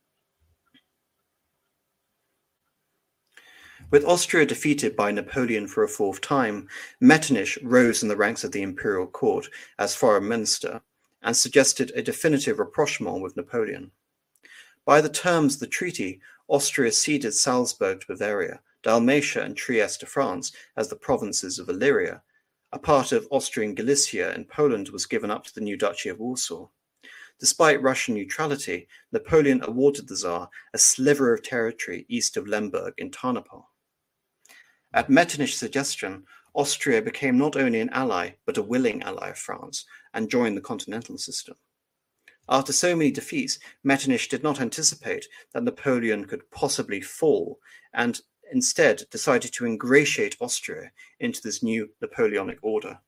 With Austria defeated by Napoleon for a fourth time, Metternich rose in the ranks of the imperial court as foreign minister and suggested a definitive rapprochement with Napoleon. By the terms of the treaty, Austria ceded Salzburg to Bavaria, Dalmatia and Trieste to France as the provinces of Illyria. A part of Austrian Galicia in Poland was given up to the new Duchy of Warsaw. Despite Russian neutrality, Napoleon awarded the Tsar a sliver of territory east of Lemberg in Tarnopol. At Metternich's suggestion, Austria became not only an ally, but a willing ally of France, and joined the continental system. After so many defeats, Metternich did not anticipate that Napoleon could possibly fall, and instead decided to ingratiate Austria into this new Napoleonic order.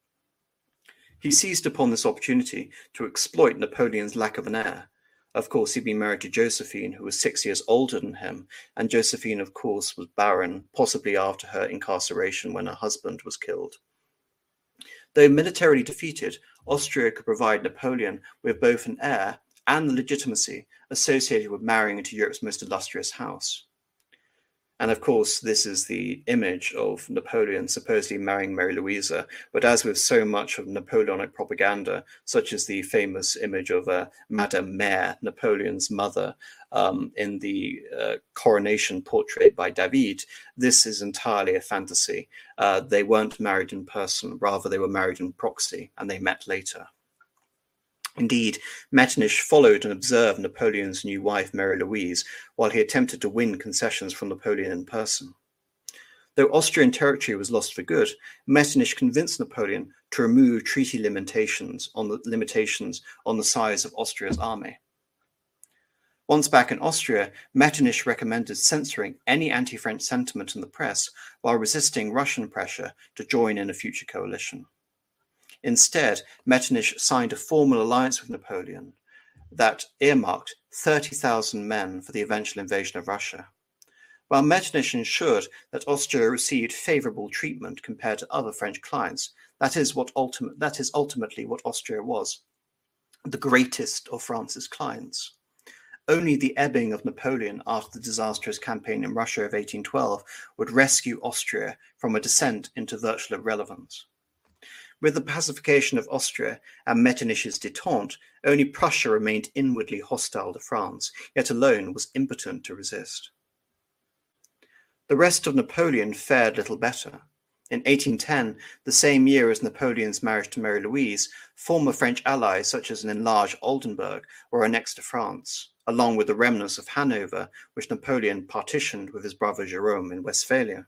He seized upon this opportunity to exploit Napoleon's lack of an heir. Of course, he'd been married to Josephine, who was six years older than him, and Josephine, of course, was barren, possibly after her incarceration when her husband was killed. Though militarily defeated, Austria could provide Napoleon with both an heir and the legitimacy associated with marrying into Europe's most illustrious house. And of course, this is the image of Napoleon supposedly marrying Mary Louisa. But as with so much of Napoleonic propaganda, such as the famous image of uh, Madame Mère, Napoleon's mother, um, in the uh, coronation portrait by David, this is entirely a fantasy. Uh, they weren't married in person, rather they were married in proxy, and they met later. Indeed, Metternich followed and observed Napoleon's new wife, Mary Louise, while he attempted to win concessions from Napoleon in person. Though Austrian territory was lost for good, Metternich convinced Napoleon to remove treaty limitations on the, limitations on the size of Austria's army. Once back in Austria, Metternich recommended censoring any anti-French sentiment in the press while resisting Russian pressure to join in a future coalition. Instead, Metternich signed a formal alliance with Napoleon that earmarked thirty thousand men for the eventual invasion of Russia. While Metternich ensured that Austria received favorable treatment compared to other French clients, that is, what ultimate, that is ultimately what Austria was, the greatest of France's clients. Only the ebbing of Napoleon after the disastrous campaign in Russia of eighteen twelve would rescue Austria from a descent into virtual irrelevance. With the pacification of Austria and Metternich's détente, only Prussia remained inwardly hostile to France, yet alone was impotent to resist. The rest of Napoleon fared little better. In eighteen ten, the same year as Napoleon's marriage to Mary Louise, former French allies such as an enlarged Oldenburg were annexed to France, along with the remnants of Hanover, which Napoleon partitioned with his brother Jerome in Westphalia.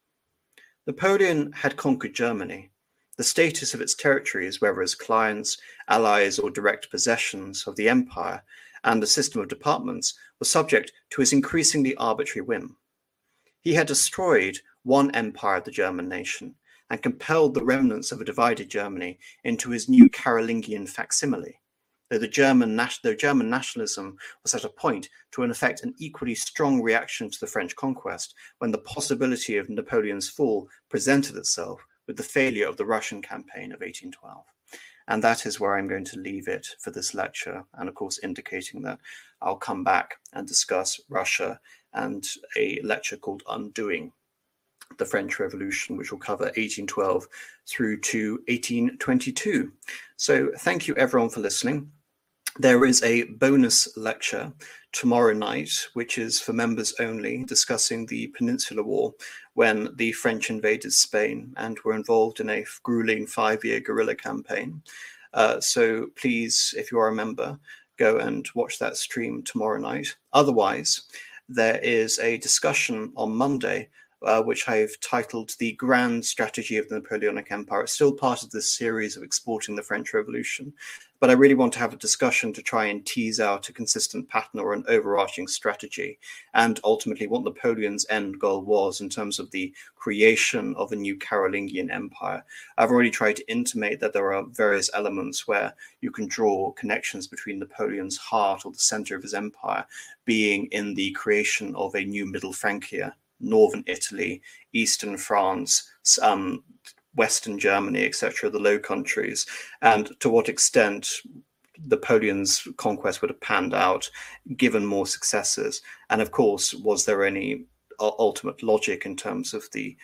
Napoleon had conquered Germany. The status of its territories, whether as clients, allies, or direct possessions of the empire, and the system of departments, was subject to his increasingly arbitrary whim. He had destroyed one empire of the German nation and compelled the remnants of a divided Germany into his new Carolingian facsimile, though the German, though German nationalism was at a point to in effect an equally strong reaction to the French conquest when the possibility of Napoleon's fall presented itself with the failure of the Russian campaign of eighteen twelve. And that is where I'm going to leave it for this lecture, and of course indicating that I'll come back and discuss Russia and a lecture called Undoing the French Revolution, which will cover eighteen twelve through to eighteen twenty-two. So thank you everyone for listening. There is a bonus lecture tomorrow night, which is for members only, discussing the Peninsular War when the French invaded Spain and were involved in a grueling five-year guerrilla campaign. Uh, so please, if you are a member, go and watch that stream tomorrow night. Otherwise, there is a discussion on Monday Uh, which I've titled The Grand Strategy of the Napoleonic Empire. It's still part of this series of exporting the French Revolution, but I really want to have a discussion to try and tease out a consistent pattern or an overarching strategy, and ultimately what Napoleon's end goal was in terms of the creation of a new Carolingian empire. I've already tried to intimate that there are various elements where you can draw connections between Napoleon's heart or the center of his empire being in the creation of a new Middle Francia, Northern Italy, Eastern France, um, Western Germany, et cetera, the Low Countries, and to what extent Napoleon's conquest would have panned out given more successes. And of course, was there any ultimate logic in terms of the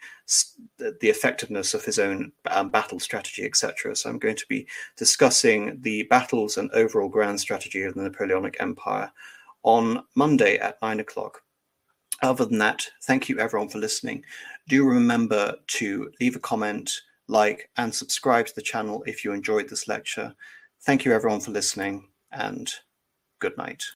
the effectiveness of his own um, battle strategy, et cetera. So I'm going to be discussing the battles and overall grand strategy of the Napoleonic Empire on Monday at nine o'clock. Other than that, thank you everyone for listening. Do remember to leave a comment, like, and subscribe to the channel if you enjoyed this lecture. Thank you everyone for listening, and good night.